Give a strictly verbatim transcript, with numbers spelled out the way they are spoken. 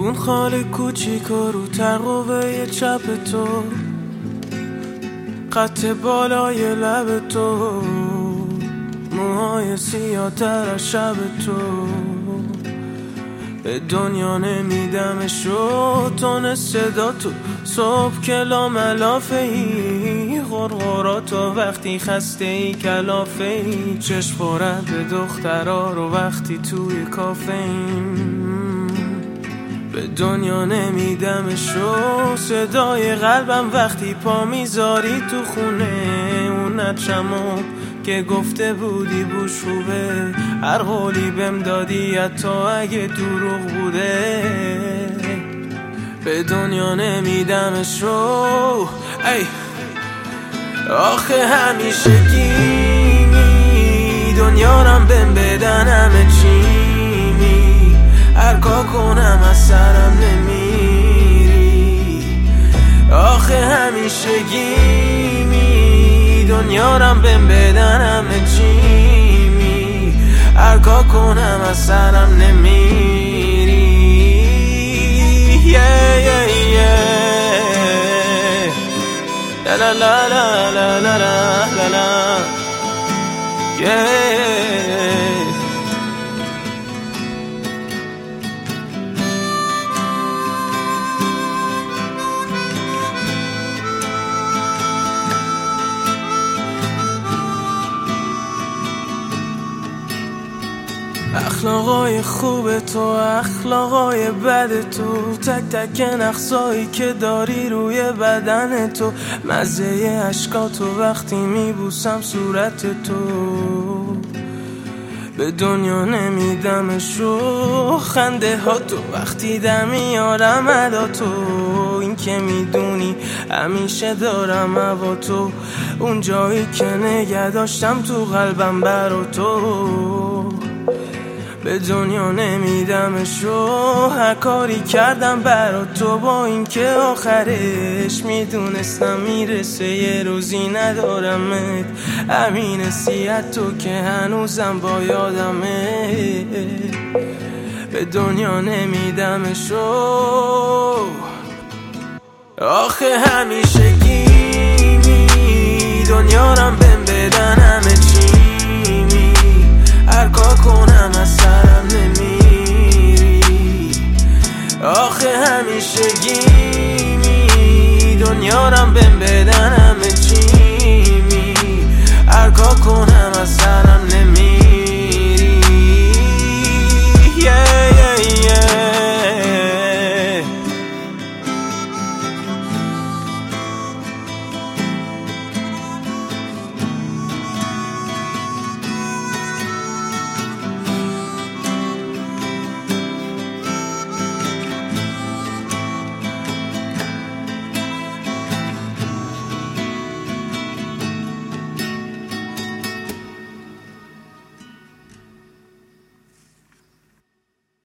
اون خال کوچیک رو ترقوه چپ تو، خط بالای لب تو، موهای سیاه تر از شب تو. به دنیا نمیدمشو تون صدا تو، صبح کلا ملافه ای، غرغراتو وقتی خسته ای کلافه ای، چشم خورد به دخترا رو وقتی توی کافه ایم. به دنیا نمیدمشو صدای قلبم وقتی پا میذاری تو خونه، اون نچمو که گفته بودی بوش خوبه، هر قولی بهم دادی حتی اگه دروغ بوده. به دنیا نمیدمشو ای آخه همیشه گیمی، دنیا رم بهم بدن همه چیمی، هر کار کنم از سرم نمیری. آخه همیشه گیمی، دنیا رم بهم بدن همه چیمی، هر کار کنم از سرم نمیری. yeah, yeah, yeah. La la la la la la la la yeah. اخلاقای خوب تو، اخلاقای بد تو، تک تک نقصایی که داری روی بدن تو، مزه عشقاتو وقتی میبوسم صورت تو. به دنیا نمیدمشو خنده ها تو، وقتی دم میارم ادا تو، این که میدونی همیشه دارم هوا تو، اون جایی که نگه داشتم تو قلبم برا تو. به دنیا نمیدمشو هر کاری کردم برا تو، با اینکه آخرش میدونستم میرسه یه روزی ندارمت، همین حسیت تو که هنوزم با یادمه. به دنیا نمیدمشو آخه همیشه گیمی، دنیا رم بهم بدن همه چیمی، هر کار کنم از سرم نمیری. آخه همیشه گیمی